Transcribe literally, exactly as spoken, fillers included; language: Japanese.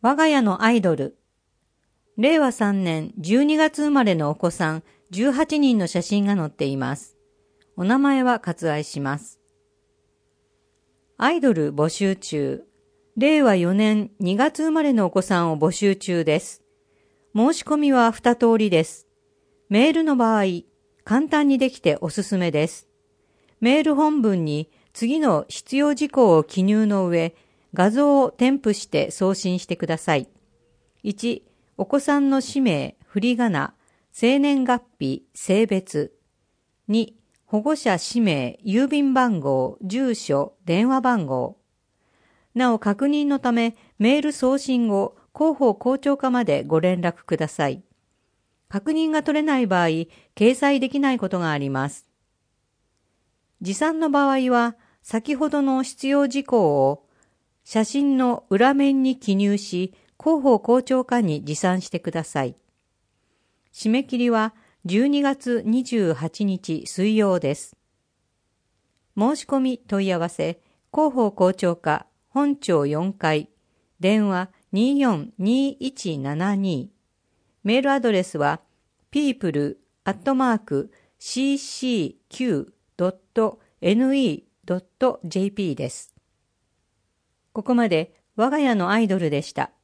我が家のアイドル。れいわさんねんじゅうにがつ生まれのお子さんじゅうはちにんの写真が載っています。お名前は割愛します。アイドル募集中。れいわよねんにがつ生まれのお子さんを募集中です。申し込みはに通りです。メールの場合、簡単にできておすすめです。メール本文に次の必要事項を記入の上、画像を添付して送信してください。いち、お子さんの氏名、振り仮名、生年月日、性別。に、保護者氏名、郵便番号、住所、電話番号。なお確認のためメール送信後、広報校長課までご連絡ください。確認が取れない場合、掲載できないことがあります。持参の場合は、先ほどの必要事項を写真の裏面に記入し、広報校長課に持参してください。締め切りはじゅうにがつにじゅうはちにち水曜です。申し込み問い合わせ、広報校長課本庁よんかい、電話 にーよんにーいちななに、メールアドレスは ピープル アットマーク シーシーキュー ドット エヌイー ドット ジェーピー です。ここまで我が家のアイドルでした。